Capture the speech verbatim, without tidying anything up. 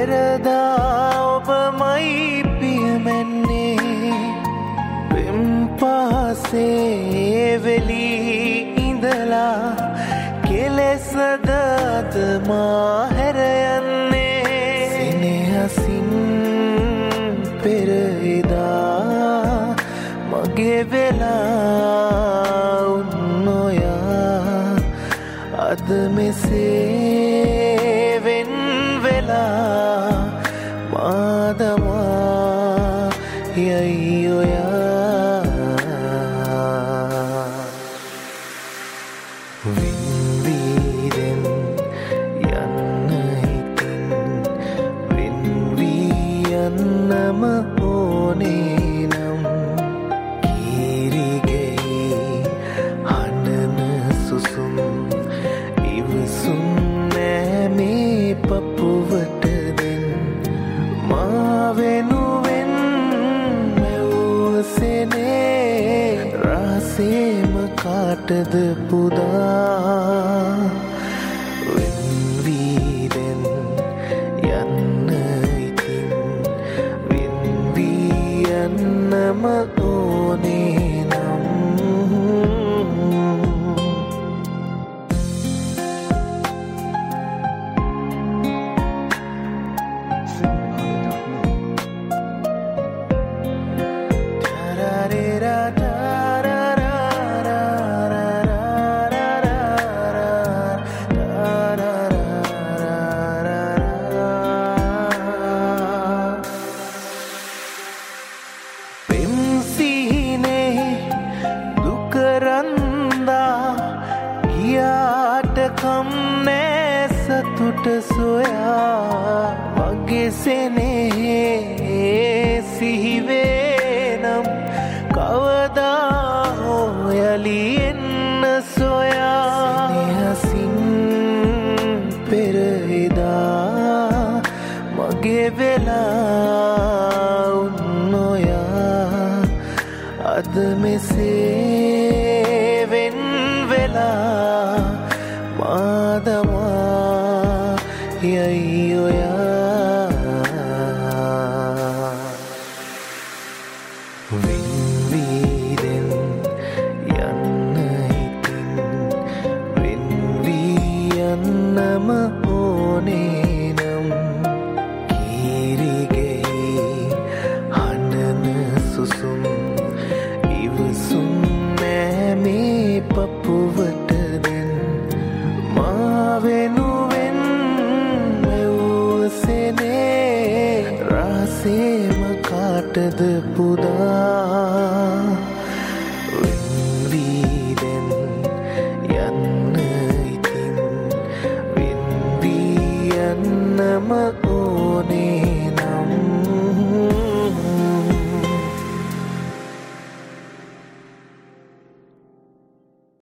පෙරදා ඔබමයි පියමැන්නේ පෙම් පාසේ වෙලී ඉඳලා කෙලෙසද අද මා හැර යන්නේ සෙනෙහසින් පෙර එදා මගේ වෙලා උන් ඔයා අද මෙසේ වෙන් වෙලා මාදමා යයි ඔයා වින්වීරෙන් යන්න හිතින් වින්වී යන්නම ඕනේ නම් කීරිගෙයි හඬන සුසුම් ඉවසුම් නෑ මේ පපුවට දෙන් මා වෙනුවෙන් මෙව්සෙනේ රාසේම කාටද පුදා වෙන්වීරෙන් යන්න ඉතින් වෙන්වී යන්නම ඕනේ නම් සතුට සොයා මගේ සෙනෙහේ සිහිවේ නම් කවදා හෝ යලි එන්න සොයා සෙනෙහසින් පෙර එදා මගේ වෙලා උන් ඔයා අද මෙසේ වෙන් වෙලා මාදමා යයි ඔයා වින්වීරෙන් යන්න හිතින් වින්වී යන්නම ඕනේ නම් කීරිගෙයි හඬන සුසුම් ඉවසුම් නෑ මේ පපුවට දෙන් මා වෙනුවෙන් මෙව්සෙනේ රාසේම කාටද පුදා